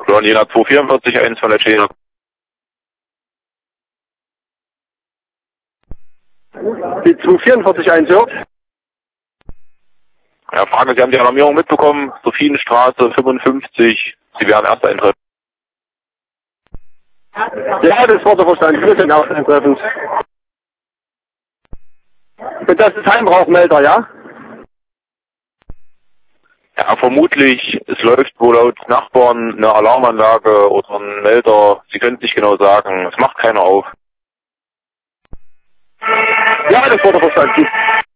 Jena 244, 1 von der Jena. Die 244-1 hört. Ja, Frage, Sie haben die Alarmierung mitbekommen, Sophienstraße 55, Sie werden erst eintreffen. Ja, das wurde verstanden. Wir sind auch eintreffend. Und das ist Heimrauchmelder, ja? Ja, vermutlich, es läuft wohl laut Nachbarn eine Alarmanlage oder ein Melder, Sie können es nicht genau sagen, es macht keiner auf. Ja, das wurde verstanden.